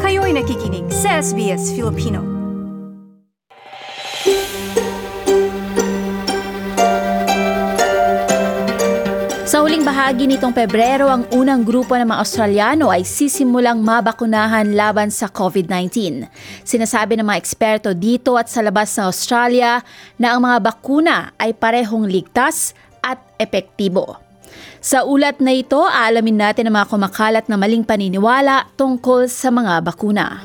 Kayo'y nakikinig sa SBS Filipino. Sa huling bahagi nitong Pebrero, ang unang grupo ng mga Australiano ay sisimulang mabakunahan laban sa COVID-19. Sinasabi ng mga eksperto dito at sa labas ng Australia na ang mga bakuna ay parehong ligtas at epektibo. Sa ulat na ito, aalamin natin ang mga kumakalat na maling paniniwala tungkol sa mga bakuna.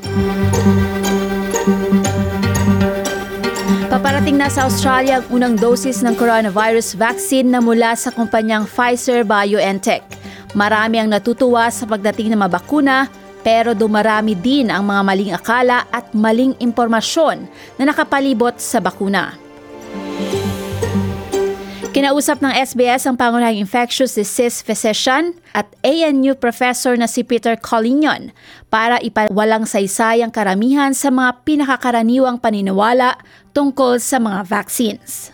Paparating na sa Australia ang unang dosis ng coronavirus vaccine na mula sa kumpanyang Pfizer-BioNTech. Marami ang natutuwa sa pagdating ng mga bakuna, pero dumarami din ang mga maling akala at maling impormasyon na nakapalibot sa bakuna. Kinausap ng SBS ang pangunahing infectious disease physician at ANU professor na si Peter Collignon para ipawalang saysay ang karamihan sa mga pinakakaraniwang paniniwala tungkol sa mga vaccines.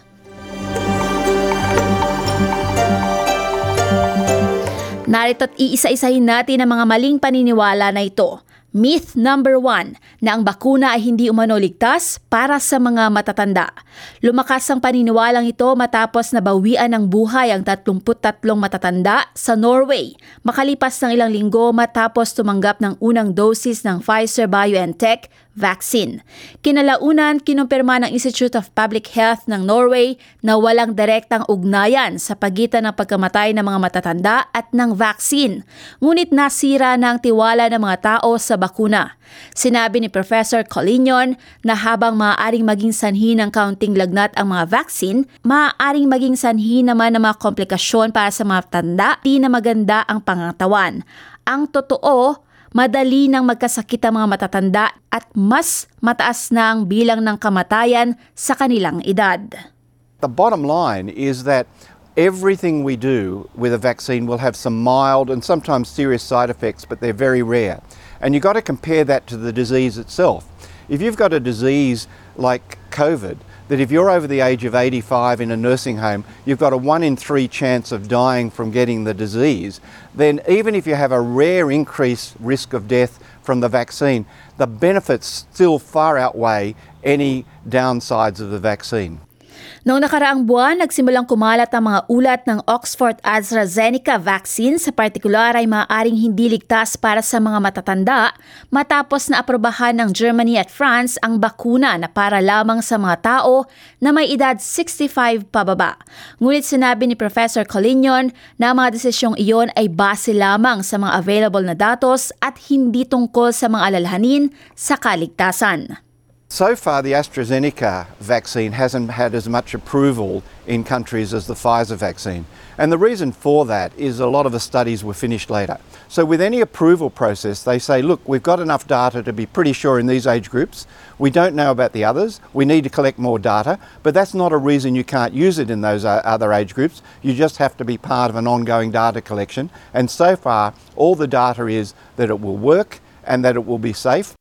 Narito't iisa-isahin natin ang mga maling paniniwala na ito. Myth number 1, na ang bakuna ay hindi umano ligtas para sa mga matatanda. Lumakas ang paniniwalang ito matapos nabawian ng buhay ang 33 matatanda sa Norway, makalipas ng ilang linggo matapos tumanggap ng unang dosis ng Pfizer-BioNTech vaccine. Kinalaunan, kinumpirma ng Institute of Public Health ng Norway na walang direktang ugnayan sa pagitan ng pagkamatay ng mga matatanda at ng vaccine. Ngunit nasira na ang tiwala ng mga tao sa bakuna. Sinabi ni Professor Collignon na habang maaaring maging sanhi ng kaunting lagnat ang mga vaccine, maaaring maging sanhi naman ng mga komplikasyon para sa mga tanda, di na maganda ang pangangatawan. Ang totoo, madali nang magkasakit ang mga matatanda at mas mataas na ang bilang ng kamatayan sa kanilang edad. The bottom line is that everything we do with a vaccine will have some mild and sometimes serious side effects, but they're very rare. And you've got to compare that to the disease itself. If you've got a disease like COVID, that if you're over the age of 85 in a nursing home, you've got a 1 in 3 chance of dying from getting the disease, then even if you have a rare increased risk of death from the vaccine, the benefits still far outweigh any downsides of the vaccine. Noong nakaraang buwan, nagsimulang kumalat ang mga ulat ng Oxford AstraZeneca vaccine sa partikular ay maaaring hindi ligtas para sa mga matatanda matapos na aprobahan ng Germany at France ang bakuna na para lamang sa mga tao na may edad 65 pababa. Ngunit sinabi ni Professor Collignon na ang mga desisyong iyon ay base lamang sa mga available na datos at hindi tungkol sa mga alalahanin sa kaligtasan. So far, the AstraZeneca vaccine hasn't had as much approval in countries as the Pfizer vaccine. And the reason for that is a lot of the studies were finished later. So with any approval process, they say, look, we've got enough data to be pretty sure in these age groups. We don't know about the others. We need to collect more data. But that's not a reason you can't use it in those other age groups. You just have to be part of an ongoing data collection. And so far, all the data is that it will work and that it will be safe.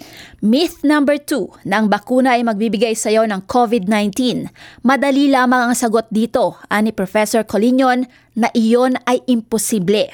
Myth number 2, na ang bakuna ay magbibigay sa iyo ng COVID-19. Madali lamang ang sagot dito, ani Professor Collignon, na iyon ay imposible.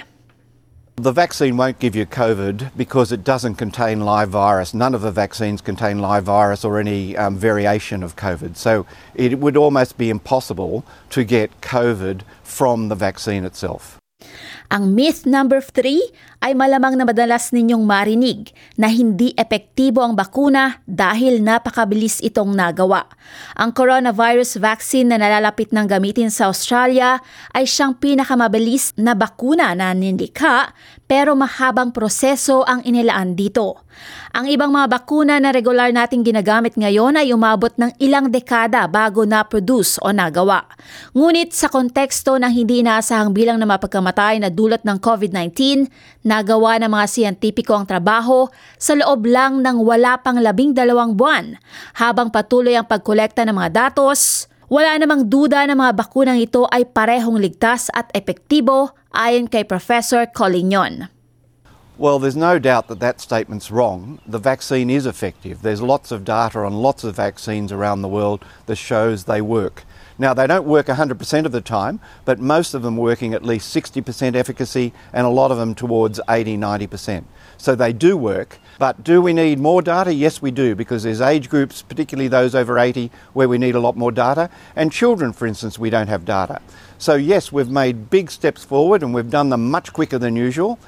The vaccine won't give you COVID because it doesn't contain live virus. None of the vaccines contain live virus or any variation of COVID. So it would almost be impossible to get COVID from the vaccine itself. Ang myth number 3 ay malamang na madalas ninyong marinig na hindi epektibo ang bakuna dahil napakabilis itong nagawa. Ang coronavirus vaccine na nalalapit ng gamitin sa Australia ay siyang pinakamabilis na bakuna na nilikha pero mahabang proseso ang inilaan dito. Ang ibang mga bakuna na regular nating ginagamit ngayon ay umabot ng ilang dekada bago na-produce o nagawa. Ngunit sa konteksto ng hindi inaasahang bilang na mapagkamatay na dulot ng COVID-19, nagawa ng mga siyentipiko ang trabaho sa loob lang ng wala pang 12 buwan. Habang patuloy ang pagkolekta ng mga datos, wala namang duda na mga bakunang ito ay parehong ligtas at epektibo ayon kay Professor Collignon. Well, there's no doubt that that statement's wrong. The vaccine is effective. There's lots of data on lots of vaccines around the world that shows they work. Now, they don't work 100% of the time, but most of them working at least 60% efficacy and a lot of them towards 80-90%. So they do work. But do we need more data? Yes, we do, because there's age groups, particularly those over 80, where we need a lot more data. And children, for instance, we don't have data. So yes, we've made big steps forward and we've done them much quicker than usual.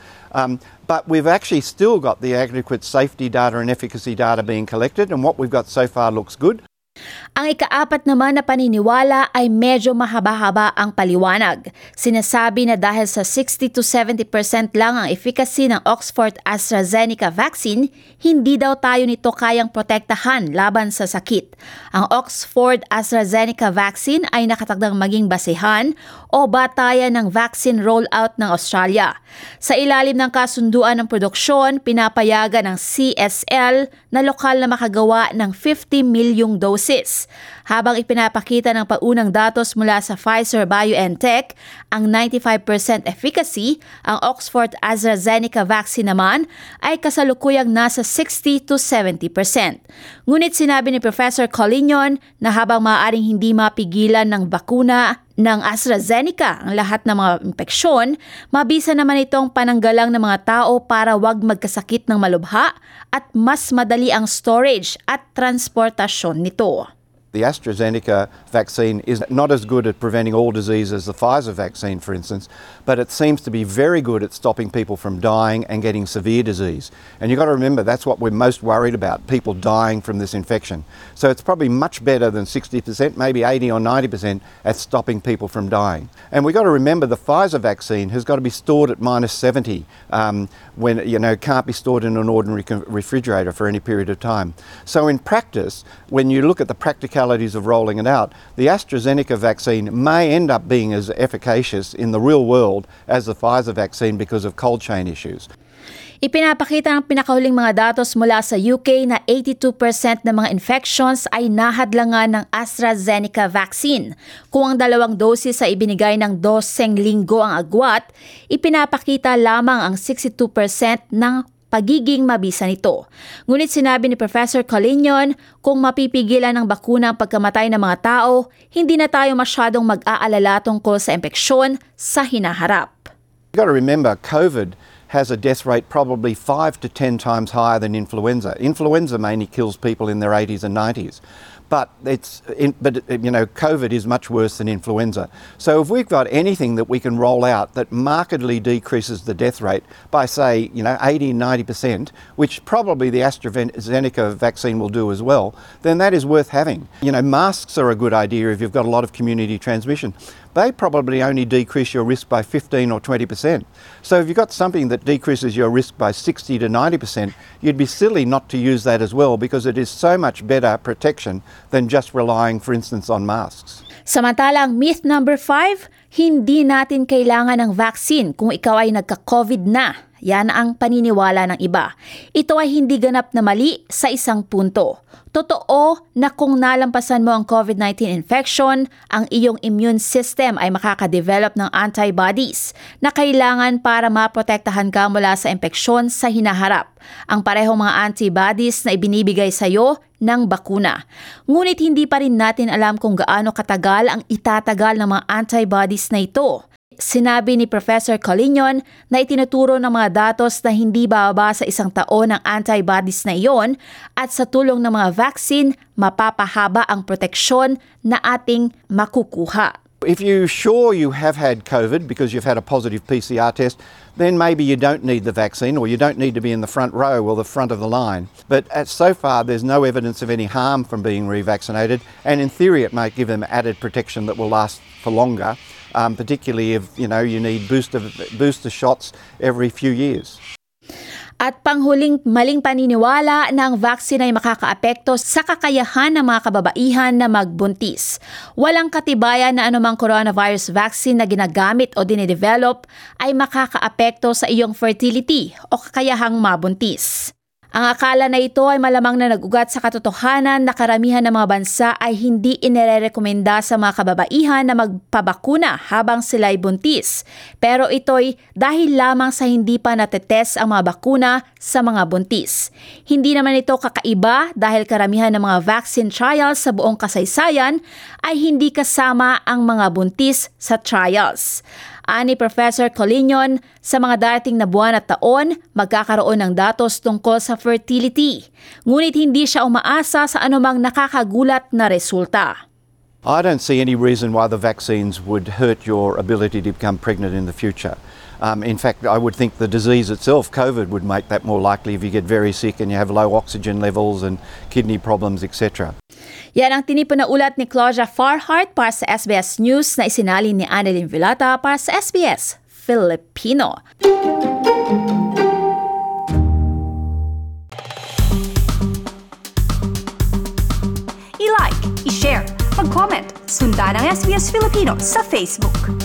But we've actually still got the adequate safety data and efficacy data being collected, and what we've got so far looks good. Ang ikaapat naman na paniniwala ay medyo mahaba-haba ang paliwanag. Sinasabi na dahil sa 60 to 70% lang ang efficacy ng Oxford AstraZeneca vaccine, hindi daw tayo nito kayang protektahan laban sa sakit. Ang Oxford AstraZeneca vaccine ay nakatakdang maging basehan o batayan ng vaccine rollout ng Australia. Sa ilalim ng kasunduan ng produksyon, pinapayagan ng CSL na lokal na makagawa ng 50 milyong doses. Habang ipinapakita ng paunang datos mula sa Pfizer-BioNTech ang 95% efficacy, ang Oxford AstraZeneca vaccine naman ay kasalukuyang nasa 60 to 70%. Ngunit sinabi ni Professor Collignon na habang maaaring hindi mapigilan ng bakuna ng AstraZeneca ang lahat ng mga impeksyon, mabisa naman itong pananggalang ng mga tao para wag magkasakit ng malubha at mas madali ang storage at transportasyon nito. The AstraZeneca vaccine is not as good at preventing all disease as the Pfizer vaccine, for instance, but it seems to be very good at stopping people from dying and getting severe disease. And you've got to remember, that's what we're most worried about, people dying from this infection. So it's probably much better than 60%, maybe 80 or 90% at stopping people from dying. And we've got to remember the Pfizer vaccine has got to be stored at minus 70 when, can't be stored in an ordinary refrigerator for any period of time. So in practice, when you look at the practicalities of rolling it out, the AstraZeneca vaccine may end up being as efficacious in the real world as the Pfizer vaccine because of cold chain issues. Ipinapakita ng pinakahuling mga datos mula sa UK na 82% ng mga infections ay nahadlangan ng AstraZeneca vaccine. Kung ang 2 dosis ay ibinigay ng 12 linggo ang agwat, ipinapakita lamang ang 62% ng pagiging mabisa nito. Ngunit sinabi ni Professor Collignon, kung mapipigilan ng bakuna ang pagkamatay ng mga tao, hindi na tayo masyadong mag-aalala tungkol sa impeksyon sa hinaharap. You've got to remember, COVID has a death rate probably 5 to 10 times higher than influenza. Influenza mainly kills people in their 80s and 90s. But COVID is much worse than influenza. So if we've got anything that we can roll out that markedly decreases the death rate by, say, 80-90%, which probably the AstraZeneca vaccine will do as well, then that is worth having. Masks are a good idea if you've got a lot of community transmission. They probably only decrease your risk by 15 or 20%. So if you've got something that decreases your risk by 60 to 90%, you'd be silly not to use that as well, because it is so much better protection than just relying, for instance, on masks. Samantalang myth number 5, hindi natin kailangan ng vaccine kung ikaw ay nagka-COVID na. Yan ang paniniwala ng iba. Ito ay hindi ganap na mali sa isang punto. Totoo na kung nalampasan mo ang COVID-19 infection, ang iyong immune system ay makakadevelop ng antibodies na kailangan para maprotektahan ka mula sa impeksyon sa hinaharap. Ang parehong mga antibodies na ibinibigay sa iyo ng bakuna. Ngunit hindi pa rin natin alam kung gaano katagal ang itatagal ng mga antibodies na ito. Sinabi ni Professor Collignon na itinuturo ng mga datos na hindi bababa sa 1 taon ang antibodies na iyon at sa tulong ng mga vaccine, mapapahaba ang proteksyon na ating makukuha. If you're sure you have had COVID because you've had a positive PCR test, then maybe you don't need the vaccine, or you don't need to be in the front row or the front of the line. But so far, there's no evidence of any harm from being revaccinated, and in theory, it might give them added protection that will last for longer, particularly if you need booster shots every few years. At panghuling maling paniniwala na ang vaccine ay makakaapekto sa kakayahan ng mga kababaihan na magbuntis. Walang katibayan na anumang coronavirus vaccine na ginagamit o dinidevelop ay makakaapekto sa iyong fertility o kakayahang mabuntis. Ang akala na ito ay malamang na nagugat sa katotohanan na karamihan ng mga bansa ay hindi inirerekomenda sa mga kababaihan na magpabakuna habang sila'y buntis. Pero ito'y dahil lamang sa hindi pa natetest ang mga bakuna sa mga buntis. Hindi naman ito kakaiba dahil karamihan ng mga vaccine trials sa buong kasaysayan ay hindi kasama ang mga buntis sa trials. Ani Professor Colignon, sa mga darating na buwan at taon, magkakaroon ng datos tungkol sa fertility. Ngunit hindi siya umaasa sa anumang nakakagulat na resulta. I don't see any reason why the vaccines would hurt your ability to become pregnant in the future. In fact, I would think the disease itself, COVID, would make that more likely if you get very sick and you have low oxygen levels and kidney problems, etc. Yan ang tinipon na ulat ni Claudia Farhart para sa SBS News na isinalin ni Annalyn Villata para sa SBS Filipino. I-like, i-share, mag-comment, sundan ang SBS Filipino sa Facebook.